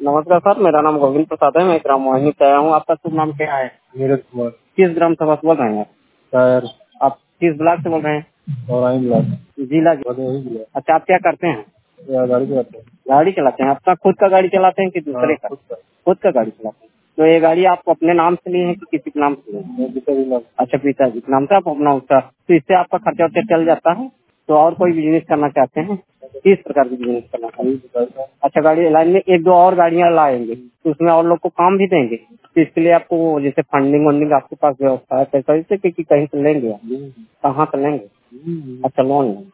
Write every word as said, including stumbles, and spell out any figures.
नमस्कार सर, मेरा नाम गोविंद प्रसाद है। मैं ग्राम मोहिनी से आया हूँ। आपका शुभ नाम क्या है? नीरज कुमार। किस ग्राम सभा से बोल रहे हैं आप? शायर आप किस ब्लॉक से बोल रहे हैं? और ब्लॉक जिला। भदोही जिला। अच्छा, आप क्या करते हैं? या गाड़ी चलाते हैं। गाड़ी चलाते हैं। अपना खुद का गाड़ी चलाते हैं कि दूसरे हाँ, का? खुद का। खुद का गाड़ी चलाते हैं। तो ये गाड़ी आप अपने नाम से लिए हैं कि किसी के नाम से लिए हैं? मैं पिताजी नाम। अच्छा, पिताजी के नाम से आप अपना उसका, तो इससे आपका खर्चा वर्चा चल जाता है। तो और कोई बिजनेस करना चाहते हैं? किस प्रकार की बिजनेस करना चाहते हैं? अच्छा, गाड़ी लाइन में एक दो और गाड़ियां लाएंगे तो उसमें और लोग को काम भी देंगे, तो इसके लिए आपको जैसे फंडिंग वंडिंग आपके पास व्यवस्था है पैसा, इससे कि कहीं से लेंगे आप? कहाँ से लेंगे? अच्छा, लोन लेंगे।